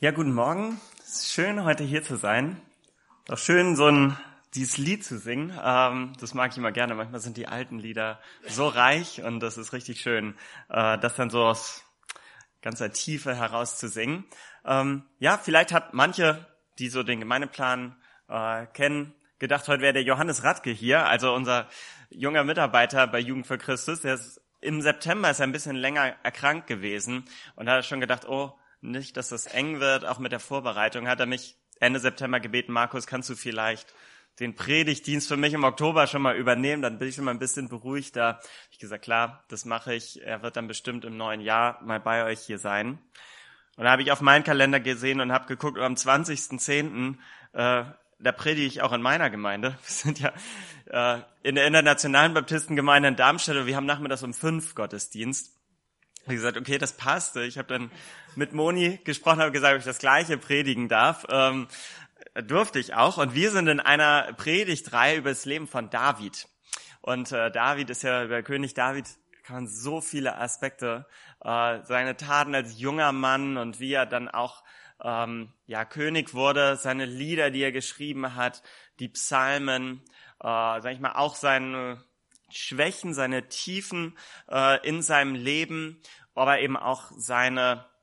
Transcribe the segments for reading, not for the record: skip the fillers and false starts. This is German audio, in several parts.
Ja, guten Morgen. Es ist schön, heute hier zu sein. Auch schön, dieses Lied zu singen. Das mag ich immer gerne. Manchmal sind die alten Lieder so reich und das ist richtig schön, das dann so aus ganzer Tiefe heraus zu singen. Ja, vielleicht hat manche, die so den Gemeindeplan kennen, gedacht, heute wäre der Johannes Radke hier, also unser junger Mitarbeiter bei Jugend für Christus. Im September ist er ein bisschen länger erkrankt gewesen und hat schon gedacht, oh, nicht, dass das eng wird, auch mit der Vorbereitung, hat er mich Ende September gebeten, Markus, kannst du vielleicht den Predigtdienst für mich im Oktober schon mal übernehmen, dann bin ich schon mal ein bisschen beruhigter. Ich gesagt, klar, das mache ich. Er wird dann bestimmt im neuen Jahr mal bei euch hier sein. Und da habe ich auf meinen Kalender gesehen und habe geguckt, am 20.10., da predige ich auch in meiner Gemeinde. Wir sind ja in der internationalen Baptistengemeinde in Darmstadt und wir haben nachmittags um 5 Gottesdienst. Ich habe gesagt, okay, das passte. Ich habe dann mit Moni gesprochen, habe gesagt, ob ich das Gleiche predigen darf. Durfte ich auch. Und wir sind in einer Predigtreihe über das Leben von David. Und David ist ja, über König David kann man so viele Aspekte, seine Taten als junger Mann und wie er dann auch König wurde, seine Lieder, die er geschrieben hat, die Psalmen, sag ich mal, auch seine Schwächen, seine Tiefen in seinem Leben, aber eben auch sein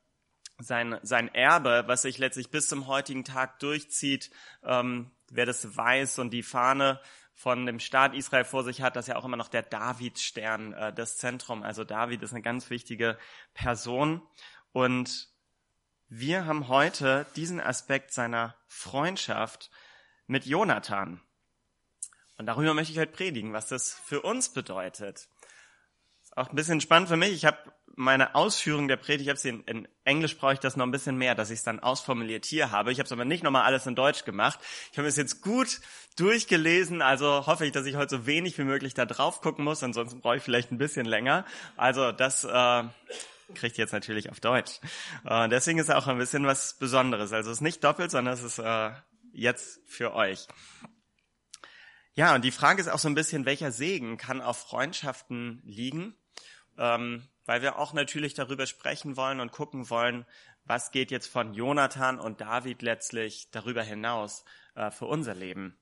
Erbe, was sich letztlich bis zum heutigen Tag durchzieht. Wer das weiß und die Fahne von dem Staat Israel vor sich hat, das ist ja auch immer noch der Davidstern, das Zentrum. Also David ist eine ganz wichtige Person. Und wir haben heute diesen Aspekt seiner Freundschaft mit Jonathan. Und darüber möchte ich heute predigen, was das für uns bedeutet. Ist auch ein bisschen spannend für mich. Ich habe meine Ausführung der Predigt, in Englisch brauche ich das noch ein bisschen mehr, dass ich es dann ausformuliert hier habe. Ich habe es aber nicht nochmal alles in Deutsch gemacht. Ich habe es jetzt gut durchgelesen, also hoffe ich, dass ich heute so wenig wie möglich da drauf gucken muss. Ansonsten brauche ich vielleicht ein bisschen länger. Also das kriegt ihr jetzt natürlich auf Deutsch. Deswegen ist es auch ein bisschen was Besonderes. Also es ist nicht doppelt, sondern es ist jetzt für euch. Ja, und die Frage ist auch so ein bisschen, welcher Segen kann auf Freundschaften liegen? Weil wir auch natürlich darüber sprechen wollen und gucken wollen, was geht jetzt von Jonathan und David letztlich darüber hinaus für unser Leben.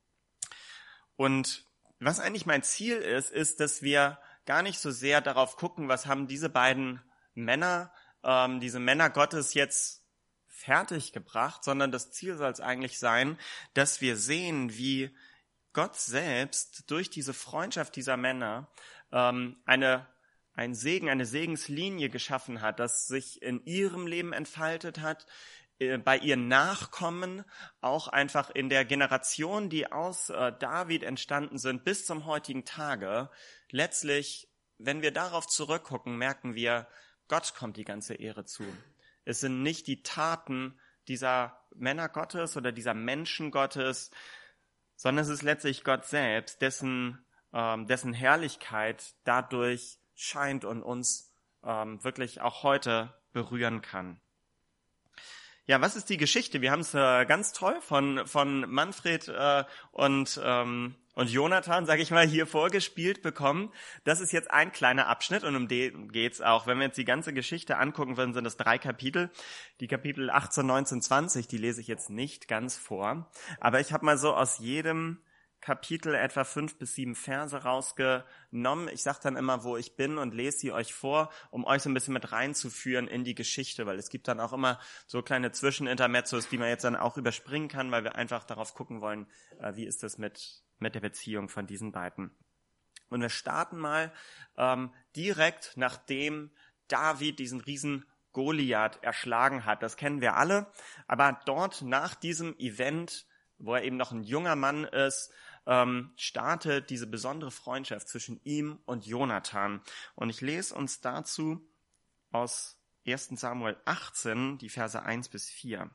Und was eigentlich mein Ziel ist, dass wir gar nicht so sehr darauf gucken, was haben diese beiden Männer, diese Männer Gottes jetzt fertiggebracht, sondern das Ziel soll es eigentlich sein, dass wir sehen, wie Gott selbst durch diese Freundschaft dieser Männer eine Segenslinie geschaffen hat, das sich in ihrem Leben entfaltet hat, bei ihren Nachkommen, auch einfach in der Generation, die aus David entstanden sind, bis zum heutigen Tage. Letztlich, wenn wir darauf zurückgucken, merken wir, Gott kommt die ganze Ehre zu. Es sind nicht die Taten dieser Männer Gottes oder dieser Menschen Gottes, sondern es ist letztlich Gott selbst, dessen Herrlichkeit dadurch scheint und uns wirklich auch heute berühren kann. Ja, was ist die Geschichte? Wir haben es ganz toll von Manfred und Jonathan, sage ich mal, hier vorgespielt bekommen. Das ist jetzt ein kleiner Abschnitt und um den geht's auch. Wenn wir jetzt die ganze Geschichte angucken würden, sind es 3 Kapitel. Die Kapitel 18, 19, 20, die lese ich jetzt nicht ganz vor. Aber ich habe mal so aus jedem Kapitel etwa 5 bis 7 Verse rausgenommen. Ich sage dann immer, wo ich bin und lese sie euch vor, um euch so ein bisschen mit reinzuführen in die Geschichte, weil es gibt dann auch immer so kleine Zwischenintermezzos, die man jetzt dann auch überspringen kann, weil wir einfach darauf gucken wollen, wie ist das mit der Beziehung von diesen beiden. Und wir starten mal direkt, nachdem David diesen riesen Goliath erschlagen hat. Das kennen wir alle, aber dort nach diesem Event, wo er eben noch ein junger Mann ist, startet diese besondere Freundschaft zwischen ihm und Jonathan. Und ich lese uns dazu aus 1. Samuel 18, die Verse 1 bis 4.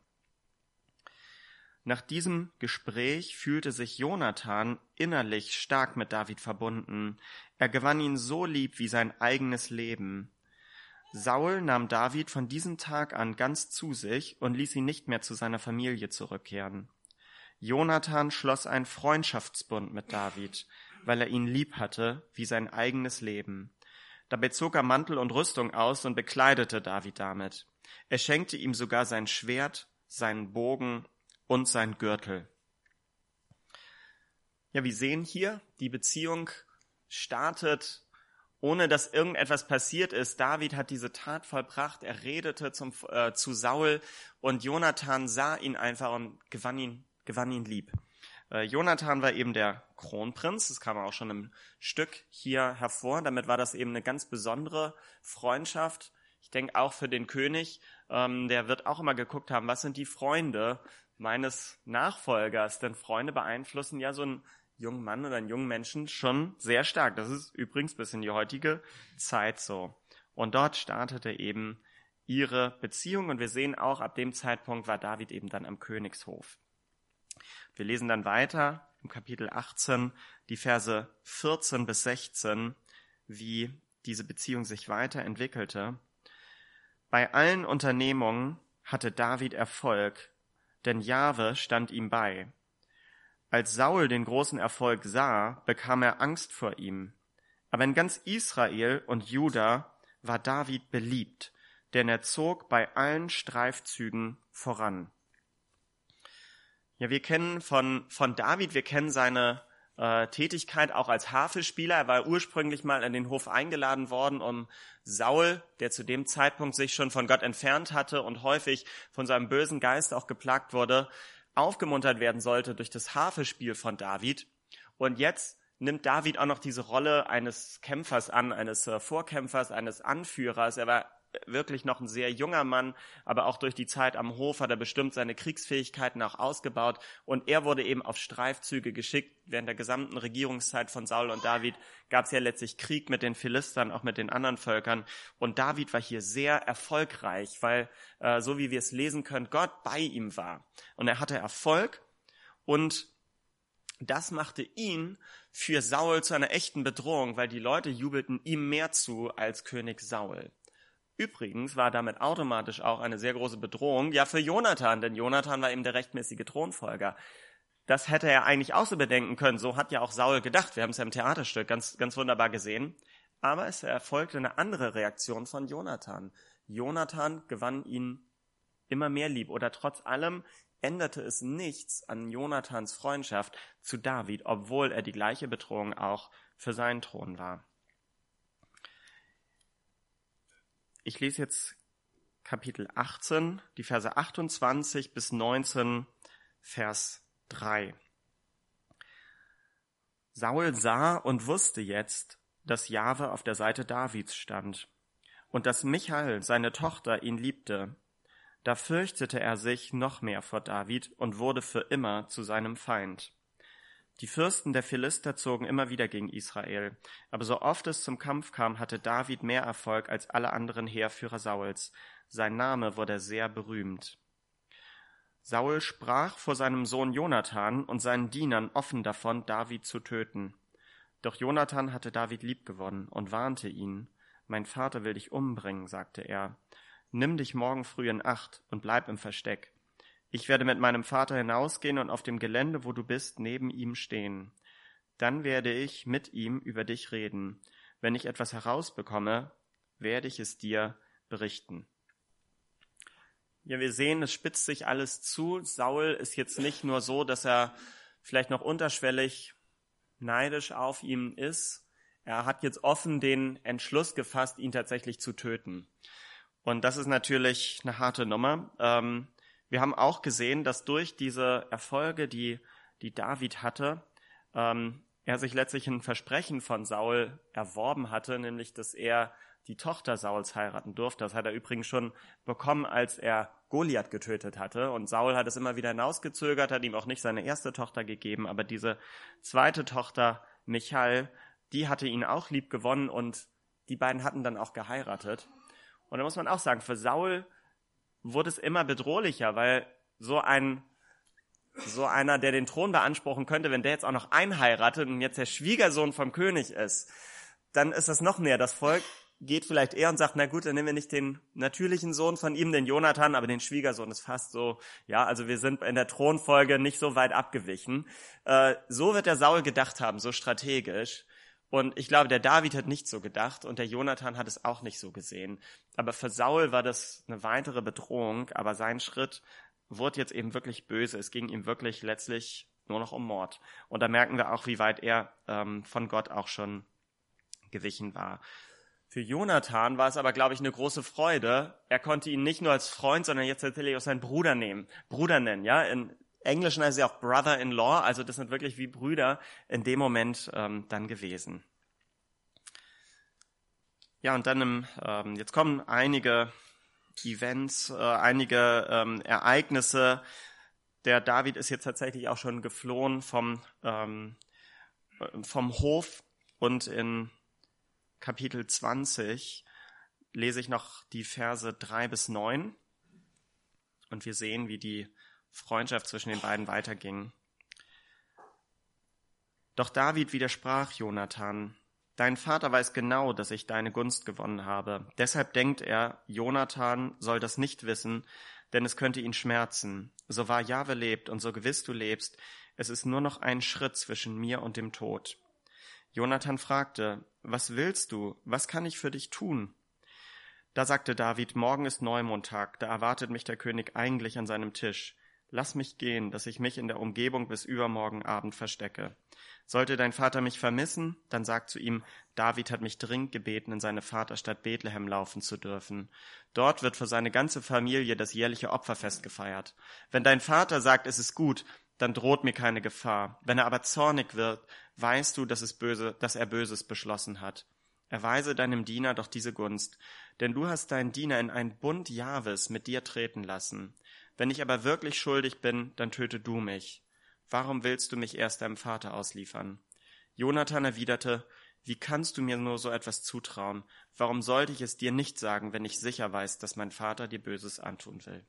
Nach diesem Gespräch fühlte sich Jonathan innerlich stark mit David verbunden. Er gewann ihn so lieb wie sein eigenes Leben. Saul nahm David von diesem Tag an ganz zu sich und ließ ihn nicht mehr zu seiner Familie zurückkehren. Jonathan schloss einen Freundschaftsbund mit David, weil er ihn lieb hatte wie sein eigenes Leben. Dabei zog er Mantel und Rüstung aus und bekleidete David damit. Er schenkte ihm sogar sein Schwert, seinen Bogen und sein Gürtel. Ja, wir sehen hier, die Beziehung startet, ohne dass irgendetwas passiert ist. David hat diese Tat vollbracht, er redete zu Saul und Jonathan sah ihn einfach und gewann ihn lieb. Jonathan war eben der Kronprinz, das kam auch schon im Stück hier hervor. Damit war das eben eine ganz besondere Freundschaft. Ich denke auch für den König, der wird auch immer geguckt haben, was sind die Freunde meines Nachfolgers? Denn Freunde beeinflussen ja so einen jungen Mann oder einen jungen Menschen schon sehr stark. Das ist übrigens bis in die heutige Zeit so. Und dort startete eben ihre Beziehung und wir sehen auch, ab dem Zeitpunkt war David eben dann am Königshof. Wir lesen dann weiter im Kapitel 18, die Verse 14 bis 16, wie diese Beziehung sich weiterentwickelte. Bei allen Unternehmungen hatte David Erfolg, denn Jahwe stand ihm bei. Als Saul den großen Erfolg sah, bekam er Angst vor ihm. Aber in ganz Israel und Juda war David beliebt, denn er zog bei allen Streifzügen voran. Ja, wir kennen von David, wir kennen seine Tätigkeit auch als Harfespieler. Er war ursprünglich mal in den Hof eingeladen worden, um Saul, der zu dem Zeitpunkt sich schon von Gott entfernt hatte und häufig von seinem bösen Geist auch geplagt wurde, aufgemuntert werden sollte durch das Harfespiel von David. Und jetzt nimmt David auch noch diese Rolle eines Kämpfers an, eines Vorkämpfers, eines Anführers. Er war wirklich noch ein sehr junger Mann, aber auch durch die Zeit am Hof hat er bestimmt seine Kriegsfähigkeiten auch ausgebaut und er wurde eben auf Streifzüge geschickt. Während der gesamten Regierungszeit von Saul und David gab es ja letztlich Krieg mit den Philistern, auch mit den anderen Völkern und David war hier sehr erfolgreich, weil, so wie wir es lesen können, Gott bei ihm war und er hatte Erfolg und das machte ihn für Saul zu einer echten Bedrohung, weil die Leute jubelten ihm mehr zu als König Saul. Übrigens war damit automatisch auch eine sehr große Bedrohung, ja für Jonathan, denn Jonathan war eben der rechtmäßige Thronfolger. Das hätte er eigentlich auch so bedenken können, so hat ja auch Saul gedacht, wir haben es ja im Theaterstück ganz wunderbar gesehen. Aber es erfolgte eine andere Reaktion von Jonathan. Jonathan gewann ihn immer mehr lieb oder trotz allem änderte es nichts an Jonathans Freundschaft zu David, obwohl er die gleiche Bedrohung auch für seinen Thron war. Ich lese jetzt Kapitel 18, die Verse 28 bis 19, Vers 3. Saul sah und wusste jetzt, dass Jahwe auf der Seite Davids stand und dass Michal, seine Tochter, ihn liebte. Da fürchtete er sich noch mehr vor David und wurde für immer zu seinem Feind. Die Fürsten der Philister zogen immer wieder gegen Israel, aber so oft es zum Kampf kam, hatte David mehr Erfolg als alle anderen Heerführer Sauls. Sein Name wurde sehr berühmt. Saul sprach vor seinem Sohn Jonathan und seinen Dienern offen davon, David zu töten. Doch Jonathan hatte David liebgewonnen und warnte ihn. »Mein Vater will dich umbringen«, sagte er. »Nimm dich morgen früh in Acht und bleib im Versteck. Ich werde mit meinem Vater hinausgehen und auf dem Gelände, wo du bist, neben ihm stehen. Dann werde ich mit ihm über dich reden. Wenn ich etwas herausbekomme, werde ich es dir berichten.« Ja, wir sehen, es spitzt sich alles zu. Saul ist jetzt nicht nur so, dass er vielleicht noch unterschwellig neidisch auf ihn ist. Er hat jetzt offen den Entschluss gefasst, ihn tatsächlich zu töten. Und das ist natürlich eine harte Nummer. Wir haben auch gesehen, dass durch diese Erfolge, die David hatte, er sich letztlich ein Versprechen von Saul erworben hatte, nämlich, dass er die Tochter Sauls heiraten durfte. Das hat er übrigens schon bekommen, als er Goliath getötet hatte. Und Saul hat es immer wieder hinausgezögert, hat ihm auch nicht seine erste Tochter gegeben, aber diese zweite Tochter, Michal, die hatte ihn auch lieb gewonnen und die beiden hatten dann auch geheiratet. Und da muss man auch sagen, für Saul wurde es immer bedrohlicher, weil so einer, der den Thron beanspruchen könnte, wenn der jetzt auch noch einheiratet und jetzt der Schwiegersohn vom König ist, dann ist das noch näher. Das Volk geht vielleicht eher und sagt, na gut, dann nehmen wir nicht den natürlichen Sohn von ihm, den Jonathan, aber den Schwiegersohn ist fast so, ja, also wir sind in der Thronfolge nicht so weit abgewichen. So wird der Saul gedacht haben, so strategisch. Und ich glaube, der David hat nicht so gedacht und der Jonathan hat es auch nicht so gesehen. Aber für Saul war das eine weitere Bedrohung, aber sein Schritt wurde jetzt eben wirklich böse. Es ging ihm wirklich letztlich nur noch um Mord. Und da merken wir auch, wie weit er von Gott auch schon gewichen war. Für Jonathan war es aber, glaube ich, eine große Freude. Er konnte ihn nicht nur als Freund, sondern jetzt tatsächlich auch seinen Bruder nennen, ja. In Englischen heißt es ja auch Brother-in-Law, also das sind wirklich wie Brüder in dem Moment dann gewesen. Ja, und dann jetzt kommen einige Events, einige Ereignisse. Der David ist jetzt tatsächlich auch schon geflohen vom Hof, und in Kapitel 20 lese ich noch die Verse 3-9 und wir sehen, wie die Freundschaft zwischen den beiden weiterging. Doch David widersprach Jonathan: Dein Vater weiß genau, dass ich deine Gunst gewonnen habe. Deshalb denkt er, Jonathan soll das nicht wissen, denn es könnte ihn schmerzen. So wahr Jahwe lebt und so gewiss du lebst, es ist nur noch ein Schritt zwischen mir und dem Tod. Jonathan fragte: Was willst du? Was kann ich für dich tun? Da sagte David: Morgen ist Neumondtag, da erwartet mich der König eigentlich an seinem Tisch. Lass mich gehen, dass ich mich in der Umgebung bis übermorgen Abend verstecke. Sollte dein Vater mich vermissen, dann sag zu ihm, David hat mich dringend gebeten, in seine Vaterstadt Bethlehem laufen zu dürfen. Dort wird für seine ganze Familie das jährliche Opferfest gefeiert. Wenn dein Vater sagt, es ist gut, dann droht mir keine Gefahr. Wenn er aber zornig wird, weißt du, dass er Böses beschlossen hat. Erweise deinem Diener doch diese Gunst, denn du hast deinen Diener in einen Bund Jahwes mit dir treten lassen. Wenn ich aber wirklich schuldig bin, dann töte du mich. Warum willst du mich erst deinem Vater ausliefern? Jonathan erwiderte: Wie kannst du mir nur so etwas zutrauen? Warum sollte ich es dir nicht sagen, wenn ich sicher weiß, dass mein Vater dir Böses antun will?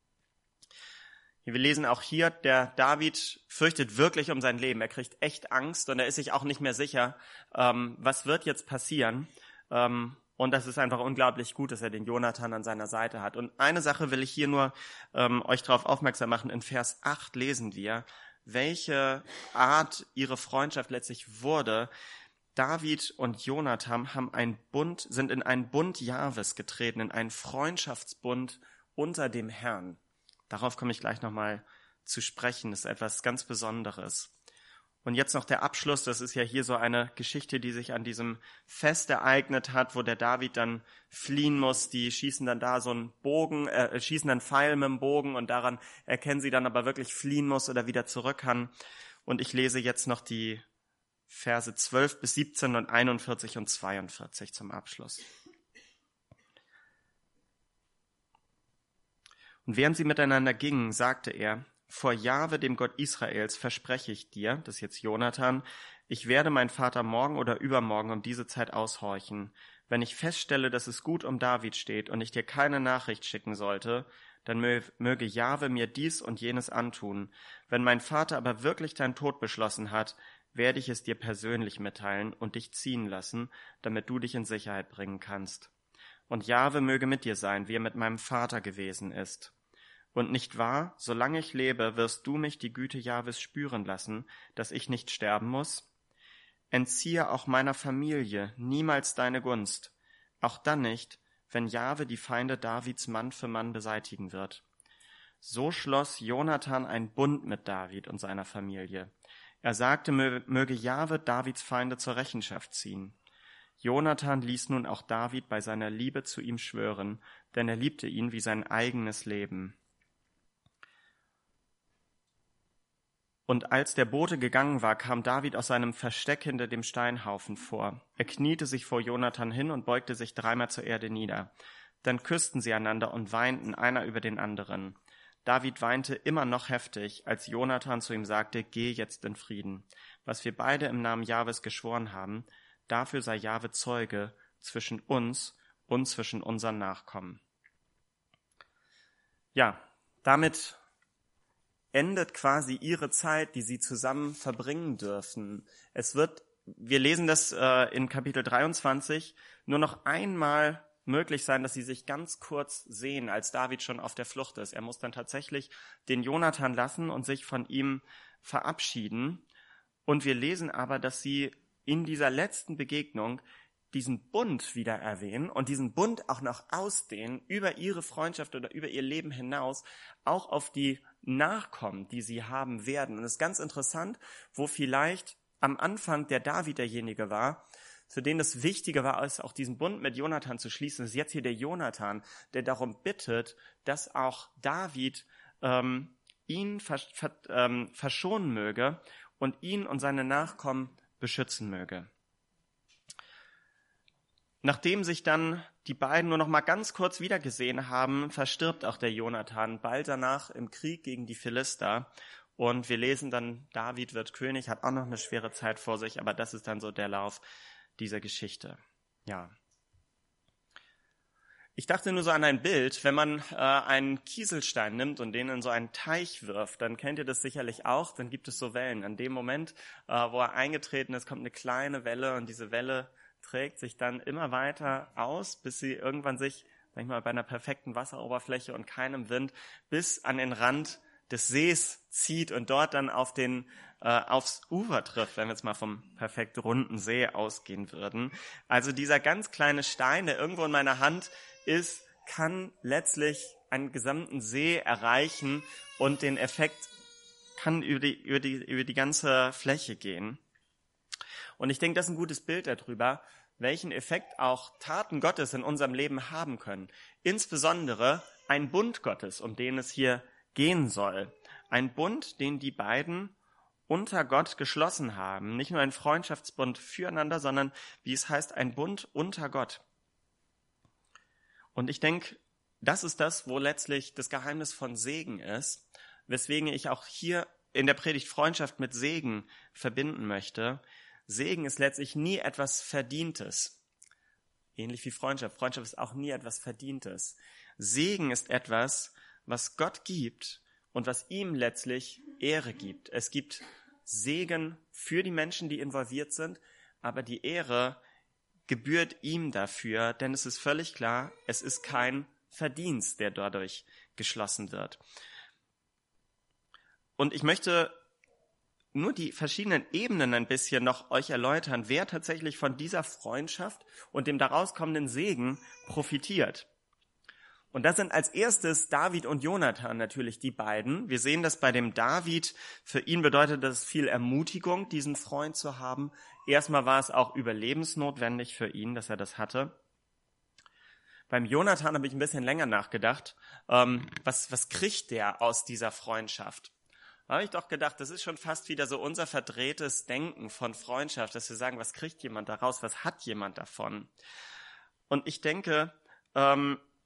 Wir lesen auch hier, der David fürchtet wirklich um sein Leben. Er kriegt echt Angst und er ist sich auch nicht mehr sicher, was wird jetzt passieren. Und das ist einfach unglaublich gut, dass er den Jonathan an seiner Seite hat. Und eine Sache will ich hier nur euch darauf aufmerksam machen. In Vers 8 lesen wir, welche Art ihre Freundschaft letztlich wurde. David und Jonathan sind in einen Bund Jahwes getreten, in einen Freundschaftsbund unter dem Herrn. Darauf komme ich gleich nochmal zu sprechen. Das ist etwas ganz Besonderes. Und jetzt noch der Abschluss. Das ist ja hier so eine Geschichte, die sich an diesem Fest ereignet hat, wo der David dann fliehen muss. Die schießen dann da so einen schießen dann Pfeil mit dem Bogen und daran erkennen sie dann aber wirklich fliehen muss oder wieder zurück kann. Und ich lese jetzt noch die Verse 12-17 und 41 und 42 zum Abschluss. Und während sie miteinander gingen, sagte er: Vor Jahwe, dem Gott Israels, verspreche ich dir, das ist jetzt Jonathan, ich werde meinen Vater morgen oder übermorgen um diese Zeit aushorchen. Wenn ich feststelle, dass es gut um David steht und ich dir keine Nachricht schicken sollte, dann möge Jahwe mir dies und jenes antun. Wenn mein Vater aber wirklich deinen Tod beschlossen hat, werde ich es dir persönlich mitteilen und dich ziehen lassen, damit du dich in Sicherheit bringen kannst. Und Jahwe möge mit dir sein, wie er mit meinem Vater gewesen ist. Und nicht wahr, solange ich lebe, wirst du mich die Güte Jahwes spüren lassen, dass ich nicht sterben muss? Entziehe auch meiner Familie niemals deine Gunst, auch dann nicht, wenn Jahwe die Feinde Davids Mann für Mann beseitigen wird. So schloss Jonathan einen Bund mit David und seiner Familie. Er sagte, möge Jahwe Davids Feinde zur Rechenschaft ziehen. Jonathan ließ nun auch David bei seiner Liebe zu ihm schwören, denn er liebte ihn wie sein eigenes Leben. Und als der Bote gegangen war, kam David aus seinem Versteck hinter dem Steinhaufen vor. Er kniete sich vor Jonathan hin und beugte sich 3-mal zur Erde nieder. Dann küssten sie einander und weinten einer über den anderen. David weinte immer noch heftig, als Jonathan zu ihm sagte: Geh jetzt in Frieden. Was wir beide im Namen Jahwes geschworen haben, dafür sei Jahwe Zeuge zwischen uns und zwischen unseren Nachkommen. Ja, damit endet quasi ihre Zeit, die sie zusammen verbringen dürfen. Wir lesen das in Kapitel 23, nur noch einmal möglich sein, dass sie sich ganz kurz sehen, als David schon auf der Flucht ist. Er muss dann tatsächlich den Jonathan lassen und sich von ihm verabschieden. Und wir lesen aber, dass sie in dieser letzten Begegnung diesen Bund wieder erwähnen und diesen Bund auch noch ausdehnen über ihre Freundschaft oder über ihr Leben hinaus, auch auf die Nachkommen, die sie haben werden. Und es ist ganz interessant, wo vielleicht am Anfang der David derjenige war, für den es wichtiger war, als auch diesen Bund mit Jonathan zu schließen, ist jetzt hier der Jonathan, der darum bittet, dass auch David ihn verschonen möge und ihn und seine Nachkommen beschützen möge. Nachdem sich dann die beiden nur noch mal ganz kurz wiedergesehen haben, verstirbt auch der Jonathan bald danach im Krieg gegen die Philister. Und wir lesen dann, David wird König, hat auch noch eine schwere Zeit vor sich, aber das ist dann so der Lauf dieser Geschichte. Ja. Ich dachte nur so an ein Bild, wenn man einen Kieselstein nimmt und den in so einen Teich wirft, dann kennt ihr das sicherlich auch, dann gibt es so Wellen. An dem Moment, wo er eingetreten ist, kommt eine kleine Welle und diese Welle trägt sich dann immer weiter aus, bis sie irgendwann sich, sag ich mal, bei einer perfekten Wasseroberfläche und keinem Wind bis an den Rand des Sees zieht und dort dann aufs Ufer trifft, wenn wir jetzt mal vom perfekt runden See ausgehen würden. Also dieser ganz kleine Stein, der irgendwo in meiner Hand ist, kann letztlich einen gesamten See erreichen und den Effekt kann über die ganze Fläche gehen. Und ich denke, das ist ein gutes Bild darüber, welchen Effekt auch Taten Gottes in unserem Leben haben können. Insbesondere ein Bund Gottes, um den es hier gehen soll. Ein Bund, den die beiden unter Gott geschlossen haben. Nicht nur ein Freundschaftsbund füreinander, sondern, wie es heißt, ein Bund unter Gott. Und ich denke, das ist das, wo letztlich das Geheimnis von Segen ist, weswegen ich auch hier in der Predigt Freundschaft mit Segen verbinden möchte. Segen ist letztlich nie etwas Verdientes. Ähnlich wie Freundschaft. Freundschaft ist auch nie etwas Verdientes. Segen ist etwas, was Gott gibt und was ihm letztlich Ehre gibt. Es gibt Segen für die Menschen, die involviert sind, aber die Ehre gebührt ihm dafür, denn es ist völlig klar, es ist kein Verdienst, der dadurch geschlossen wird. Und ich möchte nur die verschiedenen Ebenen ein bisschen noch euch erläutern, wer tatsächlich von dieser Freundschaft und dem daraus kommenden Segen profitiert. Und das sind als erstes David und Jonathan natürlich die beiden. Wir sehen das bei dem David. Für ihn bedeutet das viel Ermutigung, diesen Freund zu haben. Erstmal war es auch überlebensnotwendig für ihn, dass er das hatte. Beim Jonathan habe ich ein bisschen länger nachgedacht. Was kriegt der aus dieser Freundschaft? Da habe ich doch gedacht, das ist schon fast wieder so unser verdrehtes Denken von Freundschaft, dass wir sagen, was kriegt jemand daraus, was hat jemand davon? Und ich denke, da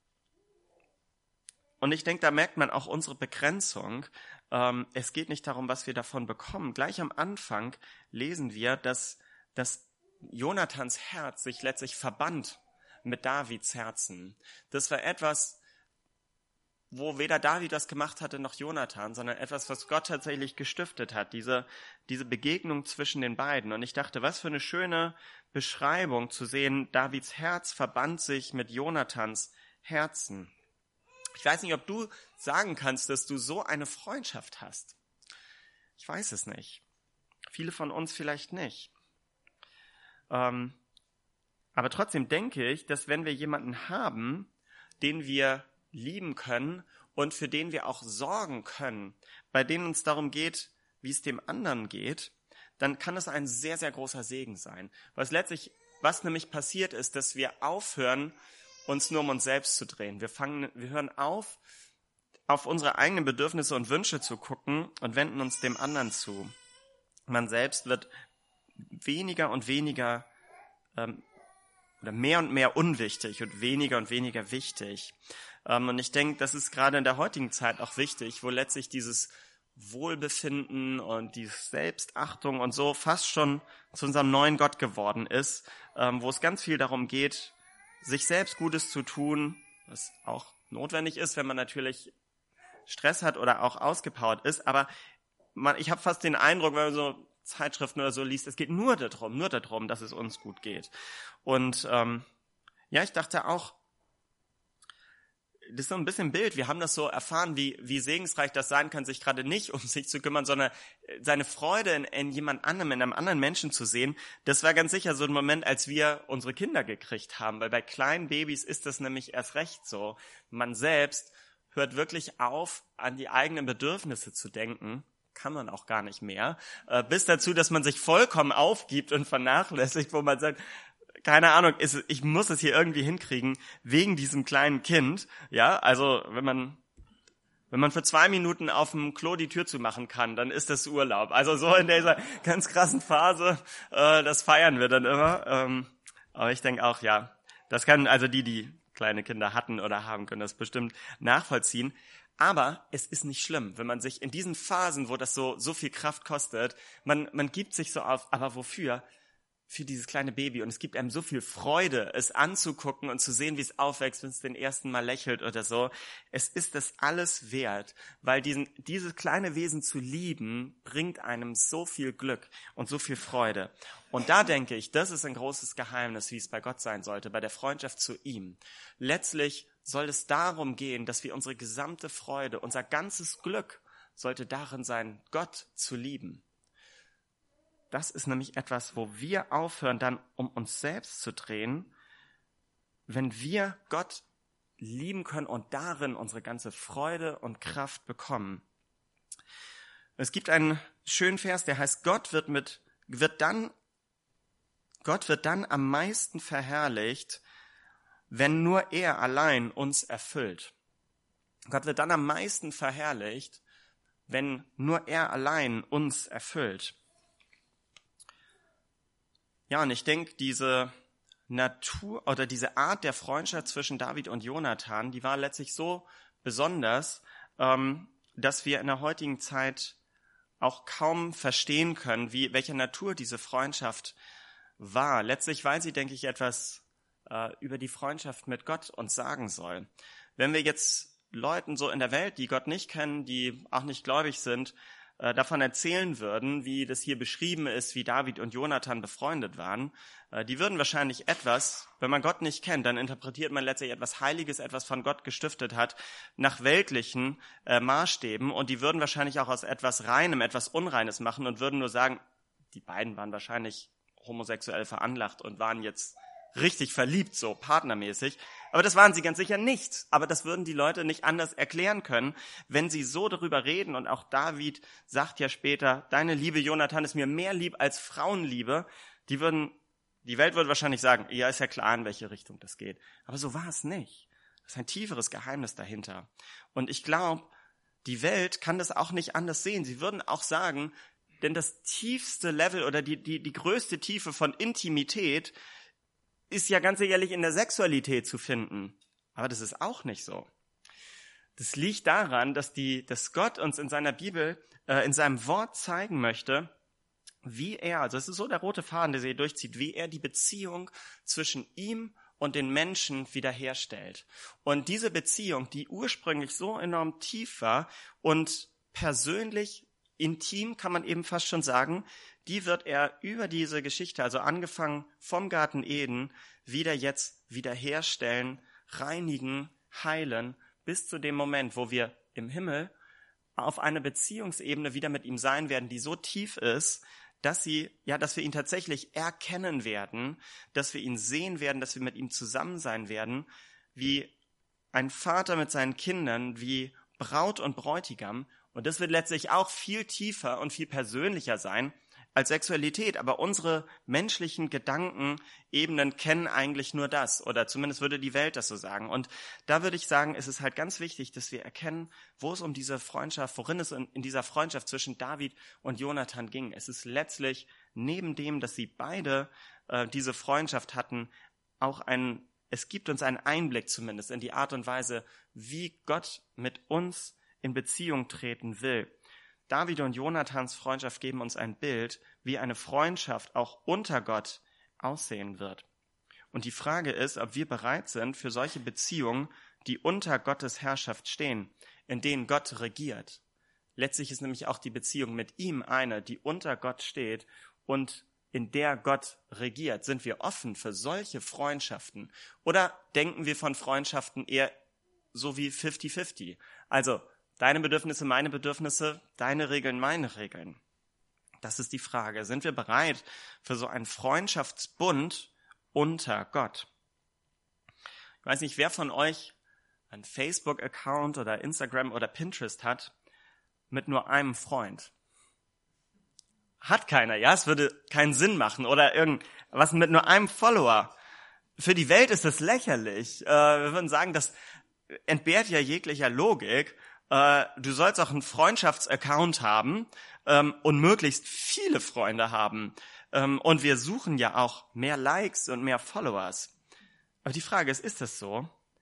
merkt man auch unsere Begrenzung. Es geht nicht darum, was wir davon bekommen. Gleich am Anfang lesen wir, dass Jonathans Herz sich letztlich verband mit Davids Herzen. Das war etwas, wo weder David das gemacht hatte noch Jonathan, sondern etwas, was Gott tatsächlich gestiftet hat, diese Begegnung zwischen den beiden. Und ich dachte, was für eine schöne Beschreibung zu sehen, Davids Herz verband sich mit Jonathans Herzen. Ich weiß nicht, ob du sagen kannst, dass du so eine Freundschaft hast. Ich weiß es nicht. Viele von uns vielleicht nicht. Aber trotzdem denke ich, dass wenn wir jemanden haben, den wir lieben können und für den wir auch sorgen können, bei denen uns darum geht, wie es dem anderen geht, dann kann es ein sehr, sehr großer Segen sein. Was nämlich passiert ist, dass wir aufhören, uns nur um uns selbst zu drehen. Wir hören auf unsere eigenen Bedürfnisse und Wünsche zu gucken und wenden uns dem anderen zu. Man selbst wird weniger und weniger oder mehr und mehr unwichtig und weniger wichtig. Und ich denke, das ist gerade in der heutigen Zeit auch wichtig, wo letztlich dieses Wohlbefinden und die Selbstachtung und so fast schon zu unserem neuen Gott geworden ist, wo es ganz viel darum geht, sich selbst Gutes zu tun, was auch notwendig ist, wenn man natürlich Stress hat oder auch ausgepowert ist. Aber ich habe fast den Eindruck, wenn man so Zeitschriften oder so liest, es geht nur darum, dass es uns gut geht. Und ich dachte auch, das ist so ein bisschen Bild. Wir haben das so erfahren, wie segensreich das sein kann, sich gerade nicht um sich zu kümmern, sondern seine Freude in jemand anderem, in einem anderen Menschen zu sehen. Das war ganz sicher so ein Moment, als wir unsere Kinder gekriegt haben, weil bei kleinen Babys ist das nämlich erst recht so. Man selbst hört wirklich auf, an die eigenen Bedürfnisse zu denken, kann man auch gar nicht mehr, bis dazu, dass man sich vollkommen aufgibt und vernachlässigt, wo man sagt, keine Ahnung, ich muss es hier irgendwie hinkriegen, wegen diesem kleinen Kind. Ja, also wenn man für 2 Minuten auf dem Klo die Tür zumachen kann, dann ist das Urlaub. Also so in dieser ganz krassen Phase, das feiern wir dann immer. Aber ich denke auch, ja, das kann also die kleine Kinder hatten oder haben, können das bestimmt nachvollziehen. Aber es ist nicht schlimm, wenn man sich in diesen Phasen, wo das so viel Kraft kostet, man gibt sich so auf, aber wofür? Für dieses kleine Baby. Und es gibt einem so viel Freude, es anzugucken und zu sehen, wie es aufwächst, wenn es den ersten Mal lächelt oder so. Es ist das alles wert, weil dieses kleine Wesen zu lieben, bringt einem so viel Glück und so viel Freude. Und da denke ich, das ist ein großes Geheimnis, wie es bei Gott sein sollte, bei der Freundschaft zu ihm. Letztlich soll es darum gehen, dass wir unsere gesamte Freude, unser ganzes Glück sollte darin sein, Gott zu lieben. Das ist nämlich etwas, wo wir aufhören, dann um uns selbst zu drehen, wenn wir Gott lieben können und darin unsere ganze Freude und Kraft bekommen. Es gibt einen schönen Vers, der heißt, Gott wird dann am meisten verherrlicht, wenn nur er allein uns erfüllt. Gott wird dann am meisten verherrlicht, wenn nur er allein uns erfüllt. Ja, und ich denke, diese Natur oder diese Art der Freundschaft zwischen David und Jonathan, die war letztlich so besonders, dass wir in der heutigen Zeit auch kaum verstehen können, welcher Natur diese Freundschaft war. Letztlich, weil sie, denke ich, etwas über die Freundschaft mit Gott uns sagen soll. Wenn wir jetzt Leuten so in der Welt, die Gott nicht kennen, die auch nicht gläubig sind, davon erzählen würden, wie das hier beschrieben ist, wie David und Jonathan befreundet waren, die würden wahrscheinlich etwas, wenn man Gott nicht kennt, dann interpretiert man letztlich etwas Heiliges, etwas von Gott gestiftet hat, nach weltlichen Maßstäben, und die würden wahrscheinlich auch aus etwas Reinem etwas Unreines machen und würden nur sagen, die beiden waren wahrscheinlich homosexuell veranlagt und waren jetzt richtig verliebt, so partnermäßig. Aber das waren sie ganz sicher nicht. Aber das würden die Leute nicht anders erklären können, wenn sie so darüber reden. Und auch David sagt ja später, deine Liebe, Jonathan, ist mir mehr lieb als Frauenliebe. Die Welt würde wahrscheinlich sagen, ja, ist ja klar, in welche Richtung das geht. Aber so war es nicht. Das ist ein tieferes Geheimnis dahinter. Und ich glaube, die Welt kann das auch nicht anders sehen. Sie würden auch sagen, denn das tiefste Level oder die größte Tiefe von Intimität ist ja ganz sicherlich in der Sexualität zu finden. Aber das ist auch nicht so. Das liegt daran, dass Gott uns in seiner Bibel, in seinem Wort zeigen möchte, wie er, also es ist so der rote Faden, der sich durchzieht, wie er die Beziehung zwischen ihm und den Menschen wiederherstellt. Und diese Beziehung, die ursprünglich so enorm tief war und persönlich intim, kann man eben fast schon sagen, die wird er über diese Geschichte, also angefangen vom Garten Eden, wiederherstellen, reinigen, heilen, bis zu dem Moment, wo wir im Himmel auf einer Beziehungsebene wieder mit ihm sein werden, die so tief ist, dass wir ihn tatsächlich erkennen werden, dass wir ihn sehen werden, dass wir mit ihm zusammen sein werden, wie ein Vater mit seinen Kindern, wie Braut und Bräutigam. Und das wird letztlich auch viel tiefer und viel persönlicher sein als Sexualität. Aber unsere menschlichen Gedankenebenen kennen eigentlich nur das. Oder zumindest würde die Welt das so sagen. Und da würde ich sagen, es ist halt ganz wichtig, dass wir erkennen, worin es in dieser Freundschaft zwischen David und Jonathan ging. Es ist letztlich neben dem, dass sie beide diese Freundschaft hatten, es gibt uns einen Einblick zumindest in die Art und Weise, wie Gott mit uns in Beziehung treten will. David und Jonathans Freundschaft geben uns ein Bild, wie eine Freundschaft auch unter Gott aussehen wird. Und die Frage ist, ob wir bereit sind für solche Beziehungen, die unter Gottes Herrschaft stehen, in denen Gott regiert. Letztlich ist nämlich auch die Beziehung mit ihm eine, die unter Gott steht und in der Gott regiert. Sind wir offen für solche Freundschaften? Oder denken wir von Freundschaften eher so wie 50-50. Also deine Bedürfnisse, meine Bedürfnisse, deine Regeln, meine Regeln. Das ist die Frage. Sind wir bereit für so einen Freundschaftsbund unter Gott? Ich weiß nicht, wer von euch einen Facebook-Account oder Instagram oder Pinterest hat mit nur einem Freund. Hat keiner, ja? Es würde keinen Sinn machen. Oder irgendwas mit nur einem Follower. Für die Welt ist das lächerlich. Wir würden sagen, das entbehrt ja jeglicher Logik. Du sollst auch einen Freundschaftsaccount haben und möglichst viele Freunde haben. Und wir suchen ja auch mehr Likes und mehr Followers. Aber die Frage ist das so?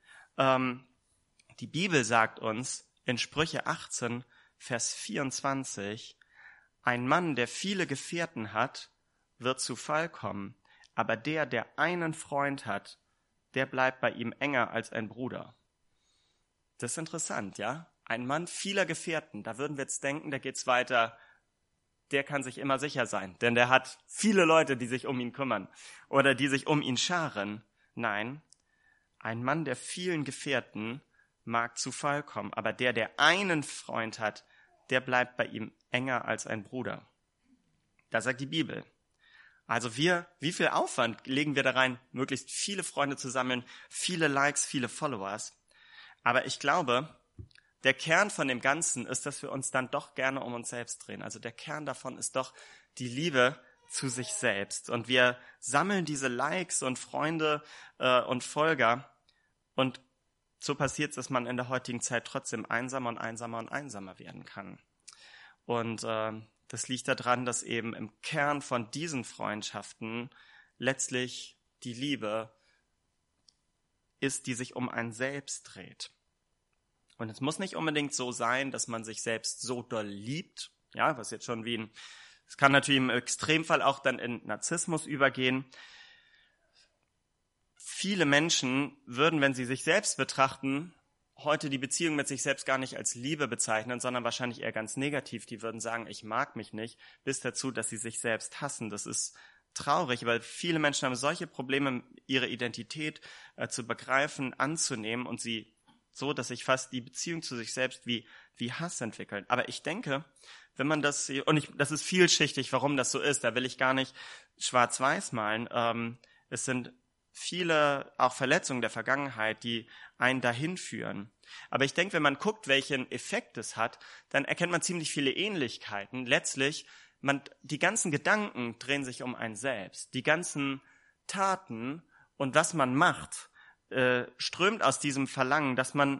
Die Bibel sagt uns in Sprüche 18, Vers 24, ein Mann, der viele Gefährten hat, wird zu Fall kommen. Aber der einen Freund hat, der bleibt bei ihm enger als ein Bruder. Das ist interessant, ja? Ein Mann vieler Gefährten, da würden wir jetzt denken, da geht's weiter, der kann sich immer sicher sein, denn der hat viele Leute, die sich um ihn kümmern oder die sich um ihn scharen. Nein, ein Mann der vielen Gefährten mag zu Fall kommen, aber der einen Freund hat, der bleibt bei ihm enger als ein Bruder. Das sagt die Bibel. Also wie viel Aufwand legen wir da rein, möglichst viele Freunde zu sammeln, viele Likes, viele Followers. Aber ich glaube, der Kern von dem Ganzen ist, dass wir uns dann doch gerne um uns selbst drehen. Also der Kern davon ist doch die Liebe zu sich selbst. Und wir sammeln diese Likes und Freunde und Folger. Und so passiert es, dass man in der heutigen Zeit trotzdem einsamer und einsamer und einsamer werden kann. Und das liegt daran, dass eben im Kern von diesen Freundschaften letztlich die Liebe ist, die sich um einen selbst dreht. Und es muss nicht unbedingt so sein, dass man sich selbst so doll liebt, ja, was jetzt schon es kann natürlich im Extremfall auch dann in Narzissmus übergehen. Viele Menschen würden, wenn sie sich selbst betrachten, heute die Beziehung mit sich selbst gar nicht als Liebe bezeichnen, sondern wahrscheinlich eher ganz negativ. Die würden sagen, ich mag mich nicht, bis dazu, dass sie sich selbst hassen. Das ist traurig, weil viele Menschen haben solche Probleme, ihre Identität zu begreifen, anzunehmen und sie so, dass sich fast die Beziehung zu sich selbst wie Hass entwickelt. Aber ich denke, wenn man das ist vielschichtig, warum das so ist, da will ich gar nicht schwarz-weiß malen. Es sind viele auch Verletzungen der Vergangenheit, die einen dahin führen. Aber ich denke, wenn man guckt, welchen Effekt es hat, dann erkennt man ziemlich viele Ähnlichkeiten. Letztlich, die ganzen Gedanken drehen sich um einen selbst. Die ganzen Taten und was man macht, strömt aus diesem Verlangen, dass man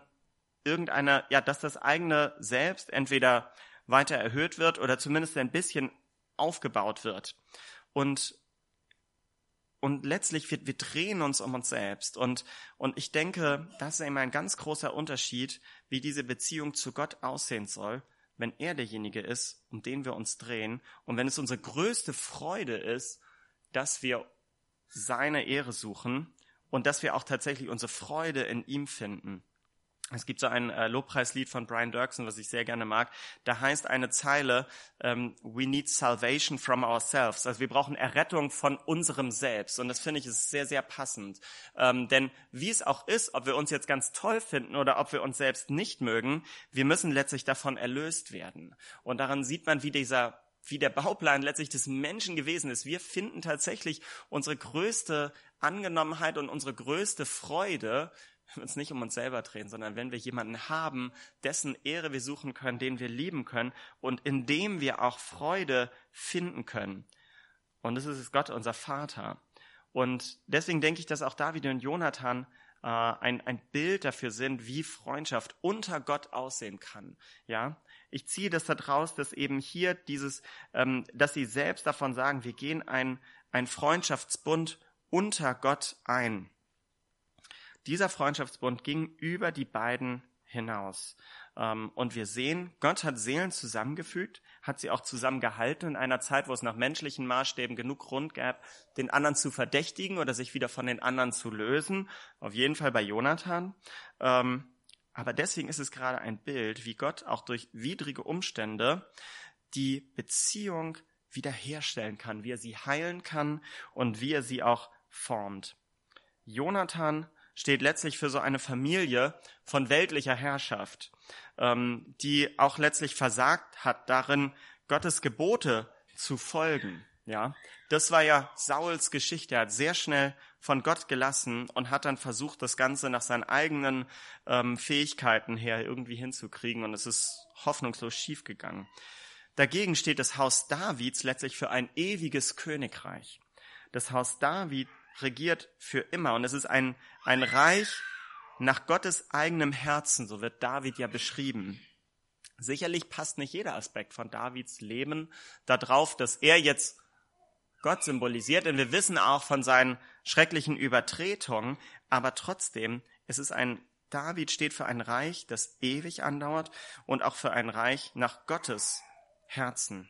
dass das eigene Selbst entweder weiter erhöht wird oder zumindest ein bisschen aufgebaut wird. Und letztlich, wir drehen uns um uns selbst. Und ich denke, das ist eben ein ganz großer Unterschied, wie diese Beziehung zu Gott aussehen soll, wenn er derjenige ist, um den wir uns drehen. Und wenn es unsere größte Freude ist, dass wir seine Ehre suchen und dass wir auch tatsächlich unsere Freude in ihm finden. Es gibt so ein Lobpreislied von Brian Dirksen, was ich sehr gerne mag. Da heißt eine Zeile, we need salvation from ourselves. Also wir brauchen Errettung von unserem Selbst. Und das finde ich ist sehr, sehr passend. Denn wie es auch ist, ob wir uns jetzt ganz toll finden oder ob wir uns selbst nicht mögen, wir müssen letztlich davon erlöst werden. Und daran sieht man, wie der Bauplan letztlich des Menschen gewesen ist. Wir finden tatsächlich unsere größte Angenommenheit und unsere größte Freude, wenn wir uns nicht um uns selber drehen, sondern wenn wir jemanden haben, dessen Ehre wir suchen können, den wir lieben können und in dem wir auch Freude finden können. Und das ist Gott, unser Vater. Und deswegen denke ich, dass auch David und Jonathan ein Bild dafür sind, wie Freundschaft unter Gott aussehen kann. Ja, ich ziehe das daraus, dass eben hier dass sie selbst davon sagen, wir gehen einen Freundschaftsbund unter Gott ein. Dieser Freundschaftsbund ging über die beiden hinaus. Und wir sehen, Gott hat Seelen zusammengefügt, hat sie auch zusammengehalten in einer Zeit, wo es nach menschlichen Maßstäben genug Grund gab, den anderen zu verdächtigen oder sich wieder von den anderen zu lösen. Auf jeden Fall bei Jonathan. Aber deswegen ist es gerade ein Bild, wie Gott auch durch widrige Umstände die Beziehung wiederherstellen kann, wie er sie heilen kann und wie er sie auch formt. Jonathan steht letztlich für so eine Familie von weltlicher Herrschaft, die auch letztlich versagt hat darin, Gottes Gebote zu folgen. Ja, das war ja Sauls Geschichte. Er hat sehr schnell von Gott gelassen und hat dann versucht, das Ganze nach seinen eigenen Fähigkeiten her irgendwie hinzukriegen, und es ist hoffnungslos schiefgegangen. Dagegen steht das Haus Davids letztlich für ein ewiges Königreich. Das Haus David regiert für immer, und es ist ein Reich nach Gottes eigenem Herzen, so wird David ja beschrieben. Sicherlich passt nicht jeder Aspekt von Davids Leben darauf, dass er jetzt Gott symbolisiert, denn wir wissen auch von seinen schrecklichen Übertretungen, aber trotzdem, David steht für ein Reich, das ewig andauert, und auch für ein Reich nach Gottes Herzen.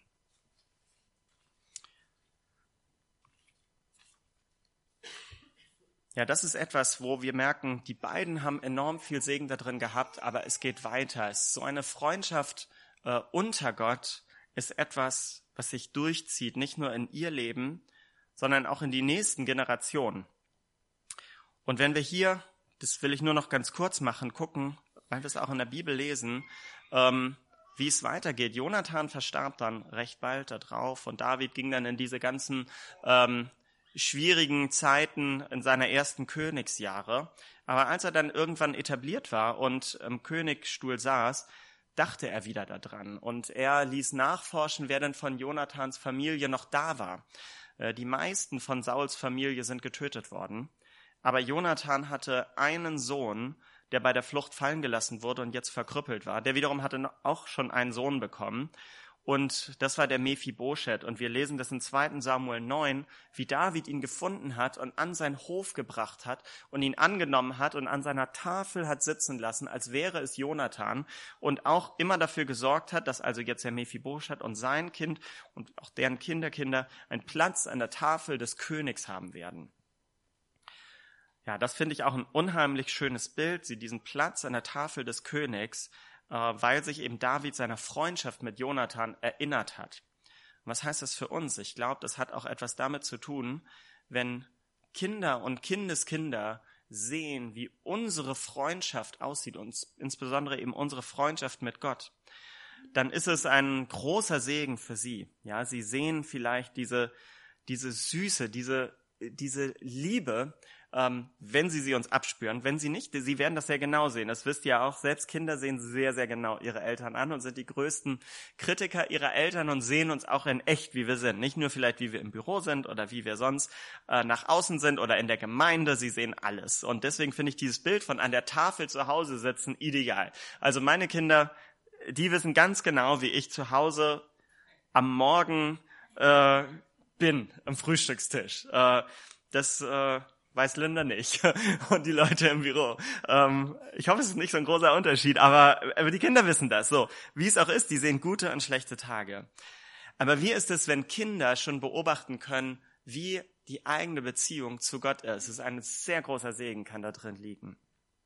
Ja, das ist etwas, wo wir merken, die beiden haben enorm viel Segen da drin gehabt, aber es geht weiter. So eine Freundschaft unter Gott ist etwas, was sich durchzieht, nicht nur in ihr Leben, sondern auch in die nächsten Generationen. Und wenn wir hier, das will ich nur noch ganz kurz machen, gucken, weil wir es auch in der Bibel lesen, wie es weitergeht. Jonathan verstarb dann recht bald darauf, und David ging dann in diese ganzen schwierigen Zeiten in seiner ersten Königsjahre. Aber als er dann irgendwann etabliert war und im Königsstuhl saß, dachte er wieder daran, und er ließ nachforschen, wer denn von Jonathans Familie noch da war. Die meisten von Sauls Familie sind getötet worden, aber Jonathan hatte einen Sohn, der bei der Flucht fallen gelassen wurde und jetzt verkrüppelt war. Der wiederum hatte auch schon einen Sohn bekommen, und das war der Mephibosheth. Und wir lesen das in 2. Samuel 9, wie David ihn gefunden hat und an seinen Hof gebracht hat und ihn angenommen hat und an seiner Tafel hat sitzen lassen, als wäre es Jonathan, und auch immer dafür gesorgt hat, dass also jetzt der Mephibosheth und sein Kind und auch deren Kinderkinder einen Platz an der Tafel des Königs haben werden. Ja, das finde ich auch ein unheimlich schönes Bild, diesen Platz an der Tafel des Königs, weil sich eben David seiner Freundschaft mit Jonathan erinnert hat. Und was heißt das für uns? Ich glaube, das hat auch etwas damit zu tun, wenn Kinder und Kindeskinder sehen, wie unsere Freundschaft aussieht, und insbesondere eben unsere Freundschaft mit Gott, dann ist es ein großer Segen für sie. Ja, sie sehen vielleicht diese Süße, diese Liebe, wenn sie uns abspüren. Wenn sie nicht, sie werden das sehr genau sehen. Das wisst ihr auch, selbst Kinder sehen sehr, sehr genau ihre Eltern an und sind die größten Kritiker ihrer Eltern und sehen uns auch in echt, wie wir sind. Nicht nur vielleicht, wie wir im Büro sind oder wie wir sonst nach außen sind oder in der Gemeinde. Sie sehen alles. Und deswegen finde ich dieses Bild von an der Tafel zu Hause sitzen ideal. Also meine Kinder, die wissen ganz genau, wie ich zu Hause am Morgen bin, am Frühstückstisch. Das weiß Linda nicht und die Leute im Büro. Ich hoffe, es ist nicht so ein großer Unterschied, aber die Kinder wissen das. So, wie es auch ist, die sehen gute und schlechte Tage. Aber wie ist es, wenn Kinder schon beobachten können, wie die eigene Beziehung zu Gott ist? Es ist ein sehr großer Segen, kann da drin liegen.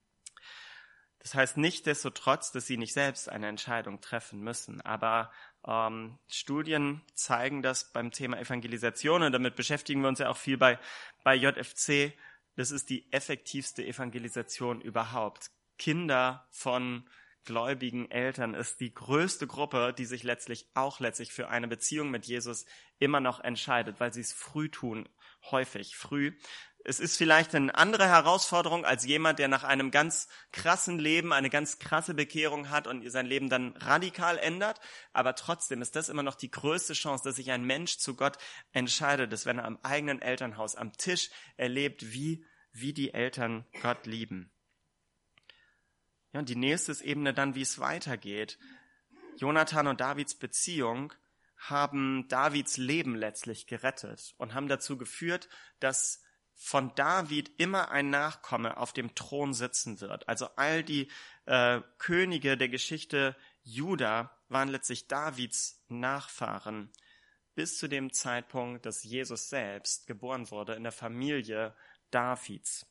Das heißt nichtsdestotrotz, dass sie nicht selbst eine Entscheidung treffen müssen. Aber Studien zeigen das beim Thema Evangelisation, und damit beschäftigen wir uns ja auch viel bei JFC. Das ist die effektivste Evangelisation überhaupt. Kinder von gläubigen Eltern ist die größte Gruppe, die sich letztlich für eine Beziehung mit Jesus immer noch entscheidet, weil sie es früh tun, häufig früh. Es ist vielleicht eine andere Herausforderung als jemand, der nach einem ganz krassen Leben eine ganz krasse Bekehrung hat und sein Leben dann radikal ändert. Aber trotzdem ist das immer noch die größte Chance, dass sich ein Mensch zu Gott entscheidet, dass wenn er am eigenen Elternhaus am Tisch erlebt, wie die Eltern Gott lieben. Ja, und die nächste Ebene dann, wie es weitergeht. Jonathan und Davids Beziehung haben Davids Leben letztlich gerettet und haben dazu geführt, dass von David immer ein Nachkomme auf dem Thron sitzen wird. Also all die Könige der Geschichte Juda waren letztlich Davids Nachfahren, bis zu dem Zeitpunkt, dass Jesus selbst geboren wurde in der Familie Davids.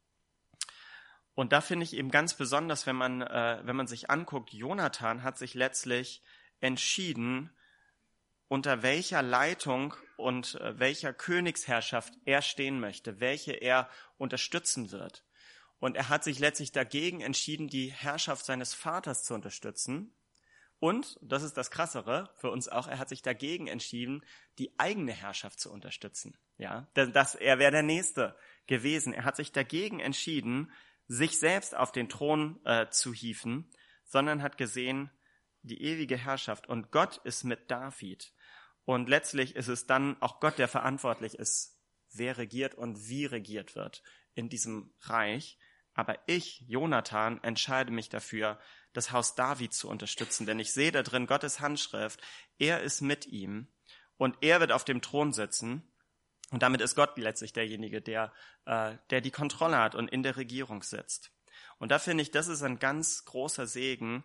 Und da finde ich eben ganz besonders, wenn man sich anguckt, Jonathan hat sich letztlich entschieden, unter welcher Leitung und welcher Königsherrschaft er stehen möchte, welche er unterstützen wird. Und er hat sich letztlich dagegen entschieden, die Herrschaft seines Vaters zu unterstützen. Und, das ist das Krassere für uns auch, er hat sich dagegen entschieden, die eigene Herrschaft zu unterstützen. Ja, er wäre der Nächste gewesen. Er hat sich dagegen entschieden, sich selbst auf den Thron zu hieven, sondern hat gesehen, die ewige Herrschaft. Und Gott ist mit David. Und letztlich ist es dann auch Gott, der verantwortlich ist, wer regiert und wie regiert wird in diesem Reich. Aber ich, Jonathan, entscheide mich dafür, das Haus David zu unterstützen, denn ich sehe da drin Gottes Handschrift, er ist mit ihm und er wird auf dem Thron sitzen und damit ist Gott letztlich derjenige, der die Kontrolle hat und in der Regierung sitzt. Und da finde ich, das ist ein ganz großer Segen,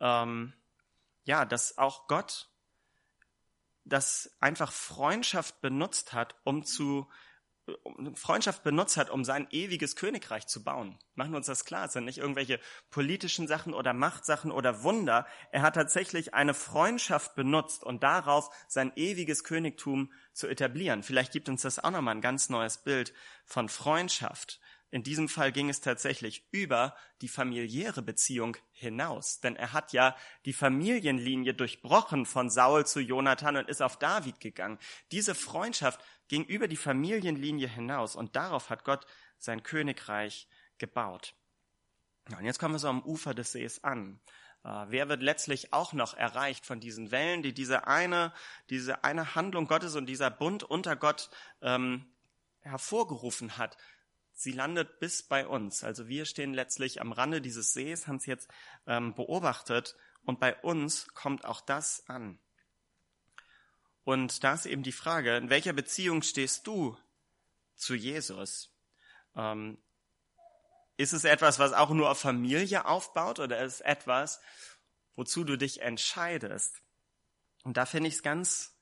dass auch Gott das einfach Freundschaft benutzt hat, um sein ewiges Königreich zu bauen. Machen wir uns das klar, es sind nicht irgendwelche politischen Sachen oder Machtsachen oder Wunder. Er hat tatsächlich eine Freundschaft benutzt und darauf sein ewiges Königtum zu etablieren. Vielleicht gibt uns das auch nochmal ein ganz neues Bild von Freundschaft. In diesem Fall ging es tatsächlich über die familiäre Beziehung hinaus. Denn er hat ja die Familienlinie durchbrochen von Saul zu Jonathan und ist auf David gegangen. Diese Freundschaft ging über die Familienlinie hinaus und darauf hat Gott sein Königreich gebaut. Und jetzt kommen wir so am Ufer des Sees an. Wer wird letztlich auch noch erreicht von diesen Wellen, die diese eine Handlung Gottes und dieser Bund unter Gott hervorgerufen hat? Sie landet bis bei uns. Also wir stehen letztlich am Rande dieses Sees, haben es jetzt beobachtet und bei uns kommt auch das an. Und da ist eben die Frage, in welcher Beziehung stehst du zu Jesus? Ist es etwas, was auch nur auf Familie aufbaut oder ist es etwas, wozu du dich entscheidest? Und da finde ich es ganz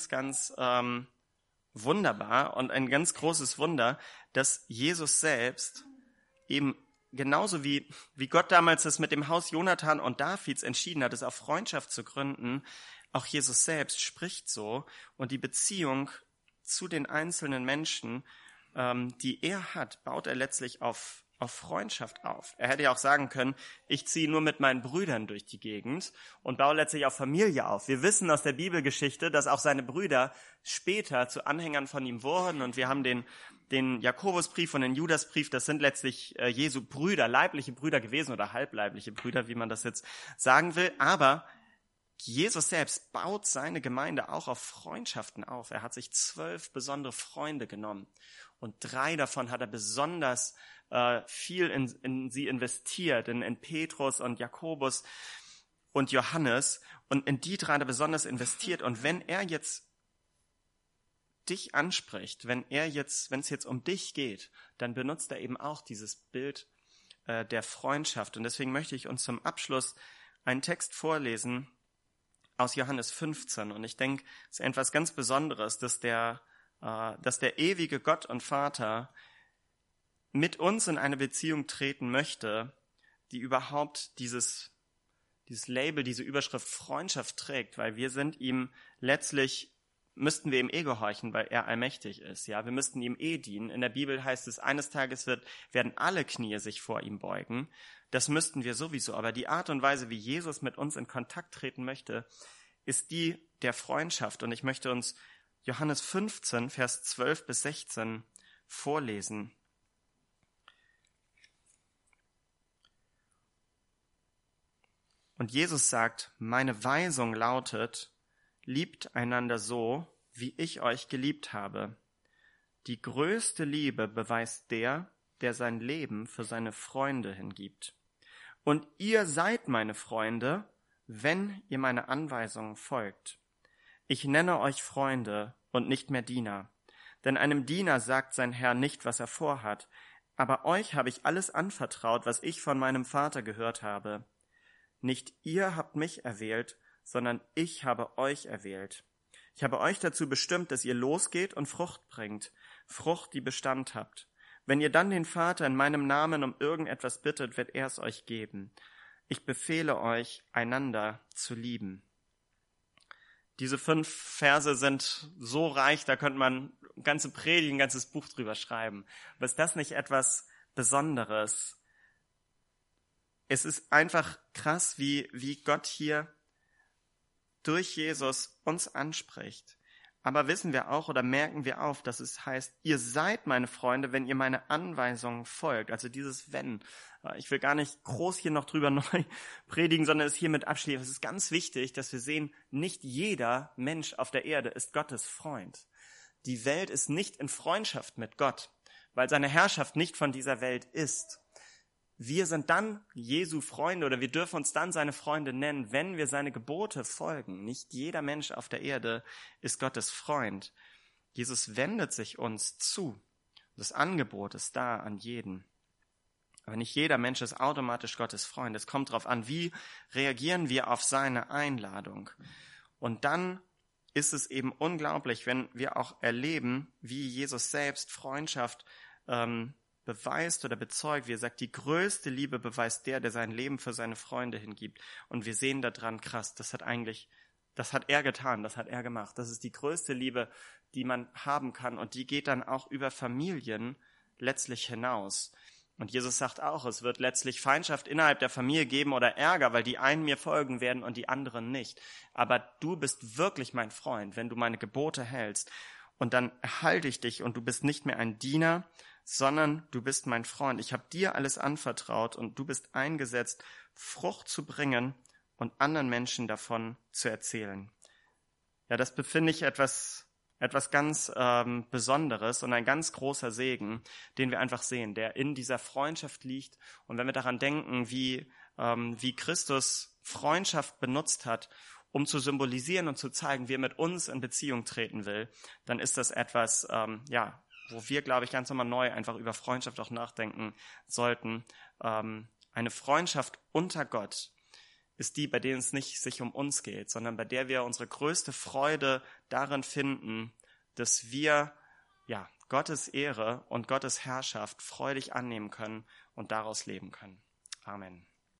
wunderbar und ein ganz großes Wunder, dass Jesus selbst eben genauso wie Gott damals das mit dem Haus Jonathan und Davids entschieden hat, es auf Freundschaft zu gründen, auch Jesus selbst spricht so und die Beziehung zu den einzelnen Menschen, die er hat, baut er letztlich auf Freundschaft auf. Er hätte ja auch sagen können, ich ziehe nur mit meinen Brüdern durch die Gegend und baue letztlich auf Familie auf. Wir wissen aus der Bibelgeschichte, dass auch seine Brüder später zu Anhängern von ihm wurden und wir haben den Jakobusbrief und den Judasbrief, das sind letztlich Jesu Brüder, leibliche Brüder gewesen oder halbleibliche Brüder, wie man das jetzt sagen will, aber Jesus selbst baut seine Gemeinde auch auf Freundschaften auf. Er hat sich 12 besondere Freunde genommen und 3 davon hat er besonders viel in sie investiert, in Petrus und Jakobus und Johannes. Und in die 3 hat er besonders investiert. Und wenn er jetzt dich anspricht, wenn es jetzt um dich geht, dann benutzt er eben auch dieses Bild der Freundschaft. Und deswegen möchte ich uns zum Abschluss einen Text vorlesen aus Johannes 15. Und ich denke, es ist etwas ganz Besonderes, dass der ewige Gott und Vater mit uns in eine Beziehung treten möchte, die überhaupt dieses Label, diese Überschrift Freundschaft trägt, weil wir sind ihm letztlich, müssten wir ihm gehorchen, weil er allmächtig ist. Ja, wir müssten ihm dienen. In der Bibel heißt es, eines Tages werden alle Knie sich vor ihm beugen. Das müssten wir sowieso. Aber die Art und Weise, wie Jesus mit uns in Kontakt treten möchte, ist die der Freundschaft. Und ich möchte uns Johannes 15, Vers 12 bis 16 vorlesen. Und Jesus sagt, meine Weisung lautet, liebt einander so, wie ich euch geliebt habe. Die größte Liebe beweist der sein Leben für seine Freunde hingibt. Und ihr seid meine Freunde, wenn ihr meine Anweisungen folgt. Ich nenne euch Freunde und nicht mehr Diener. Denn einem Diener sagt sein Herr nicht, was er vorhat. Aber euch habe ich alles anvertraut, was ich von meinem Vater gehört habe. Nicht ihr habt mich erwählt, sondern ich habe euch erwählt. Ich habe euch dazu bestimmt, dass ihr losgeht und Frucht bringt, Frucht, die Bestand habt. Wenn ihr dann den Vater in meinem Namen um irgendetwas bittet, wird er es euch geben. Ich befehle euch, einander zu lieben. Diese 5 Verse sind so reich, da könnte man ganze Predigt, ein ganzes Buch drüber schreiben. Aber ist das nicht etwas Besonderes, es ist einfach krass, wie Gott hier durch Jesus uns anspricht. Aber wissen wir auch oder merken wir auf, dass es heißt, ihr seid meine Freunde, wenn ihr meine Anweisungen folgt. Also dieses Wenn. Ich will gar nicht groß hier noch drüber neu predigen, sondern es hiermit abschließen. Es ist ganz wichtig, dass wir sehen, nicht jeder Mensch auf der Erde ist Gottes Freund. Die Welt ist nicht in Freundschaft mit Gott, weil seine Herrschaft nicht von dieser Welt ist. Wir sind dann Jesu Freunde oder wir dürfen uns dann seine Freunde nennen, wenn wir seine Gebote folgen. Nicht jeder Mensch auf der Erde ist Gottes Freund. Jesus wendet sich uns zu. Das Angebot ist da an jeden. Aber nicht jeder Mensch ist automatisch Gottes Freund. Es kommt darauf an, wie reagieren wir auf seine Einladung. Und dann ist es eben unglaublich, wenn wir auch erleben, wie Jesus selbst Freundschaft beweist oder bezeugt, wie er sagt, die größte Liebe beweist der sein Leben für seine Freunde hingibt. Und wir sehen daran, krass, das hat er getan, das hat er gemacht. Das ist die größte Liebe, die man haben kann. Und die geht dann auch über Familien letztlich hinaus. Und Jesus sagt auch, es wird letztlich Feindschaft innerhalb der Familie geben oder Ärger, weil die einen mir folgen werden und die anderen nicht. Aber du bist wirklich mein Freund, wenn du meine Gebote hältst. Und dann erhalte ich dich und du bist nicht mehr ein Diener, sondern du bist mein Freund. Ich habe dir alles anvertraut und du bist eingesetzt, Frucht zu bringen und anderen Menschen davon zu erzählen. Ja, das befinde ich etwas ganz Besonderes und ein ganz großer Segen, den wir einfach sehen, der in dieser Freundschaft liegt. Und wenn wir daran denken, wie Christus Freundschaft benutzt hat, um zu symbolisieren und zu zeigen, wie er mit uns in Beziehung treten will, dann ist das etwas, wo wir, glaube ich, ganz nochmal neu einfach über Freundschaft auch nachdenken sollten. Eine Freundschaft unter Gott ist die, bei der es nicht sich um uns geht, sondern bei der wir unsere größte Freude darin finden, dass wir Gottes Ehre und Gottes Herrschaft freudig annehmen können und daraus leben können. Amen.